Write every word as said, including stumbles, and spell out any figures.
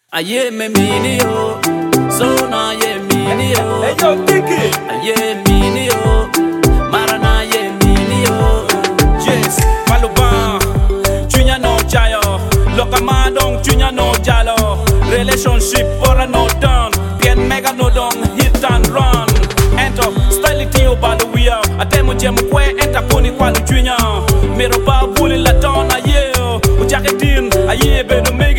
Aye me mini yo, so na ye mini yo. Hey yo, Tiki. Aye mini yo, marana ye mini yo. Yes, Maluban, Chunya no jayo, Lokama dong Chunya no jalo. Relationship for a no done, Bien mega no dong hit and run. Enter style ti o balu wia, atemo jemu kwe enter koni kwalu Chunya. Mero ba buli la don aye, ujaketin aye be no make